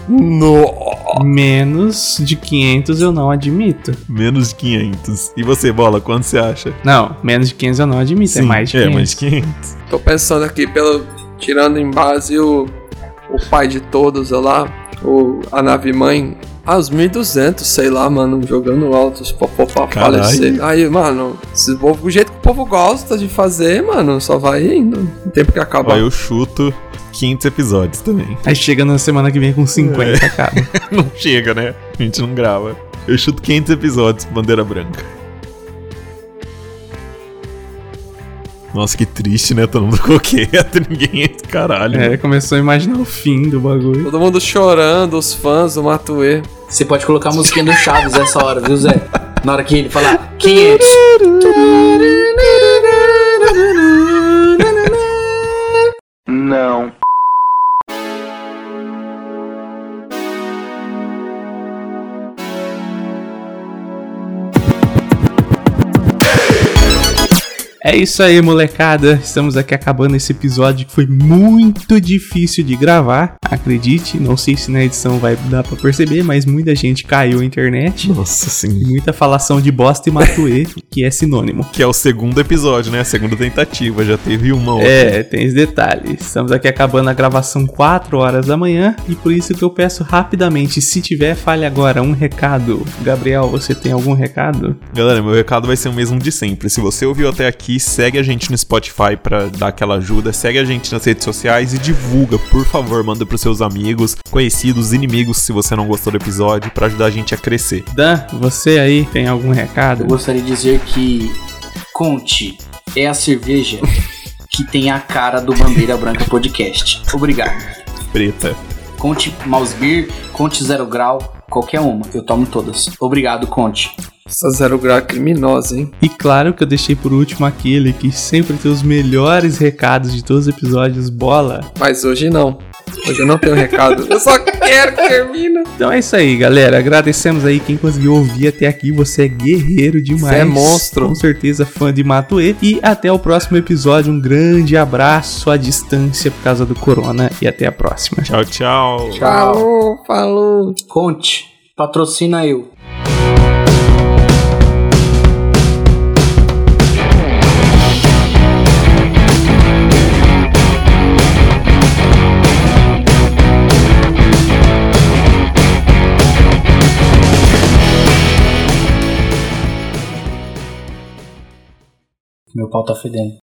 Menos de 500 eu não admito. Menos de 500. E você, Bola, quanto você acha? Não, menos de 500 eu não admito, é mais de 500. mais de 500. Tô pensando aqui, tirando em base o pai de todos lá, a nave mãe. Os 1.200, sei lá, mano, jogando alto, os popô pra falecer. Aí, mano, o jeito que o povo gosta de fazer, mano, só vai indo. No tempo que acabar. Aí eu chuto 500 episódios também. Aí chega na semana que vem com 50, acaba. Não chega, né? A gente não grava. Eu chuto 500 episódios pro Bandeira Branca. Nossa, que triste, né? Todo mundo ficou quieto, ninguém... Caralho. É, começou a imaginar o fim do bagulho. Todo mundo chorando, os fãs do Matuê. Você pode colocar a musiquinha do Chaves essa hora, viu, Zé? Na hora que ele falar 500. Não. É isso aí, molecada. Estamos aqui acabando esse episódio que foi muito difícil de gravar. Acredite, não sei se na edição vai dar pra perceber, mas muita gente caiu a internet. Nossa senhora. Muita falação de bosta e matuê, que é sinônimo. Que é o segundo episódio, né? A segunda tentativa, já teve uma outra. É, tem esse detalhe. Estamos aqui acabando a gravação 4 horas da manhã e por isso que eu peço rapidamente, se tiver, fale agora um recado. Gabriel, você tem algum recado? Galera, meu recado vai ser o mesmo de sempre. Se você ouviu até aqui, segue a gente no Spotify pra dar aquela ajuda, segue a gente nas redes sociais e divulga, por favor, manda pros seus amigos, conhecidos, inimigos, se você não gostou do episódio, pra ajudar a gente a crescer. Dan, você aí tem algum recado? Eu gostaria de dizer que Conte é a cerveja que tem a cara do Bandeira Branca Podcast. Obrigado. Preta. Conte Mouse Beer, Conte Zero Grau, qualquer uma, eu tomo todas. Obrigado, Conte. Essa Zero Grau é criminosa, hein? E claro que eu deixei por último aquele que sempre tem os melhores recados de todos os episódios, Bola. Mas hoje não. Hoje eu não tenho recado. Eu só quero que termine. Então é isso aí, galera. Agradecemos aí quem conseguiu ouvir até aqui. Você é guerreiro demais. Você é monstro. Com certeza fã de Matuê. E até o próximo episódio. Um grande abraço à distância por causa do corona. E até a próxima. Tchau, tchau. Falou, falou. Conte, patrocina eu. Meu pau tá fedendo.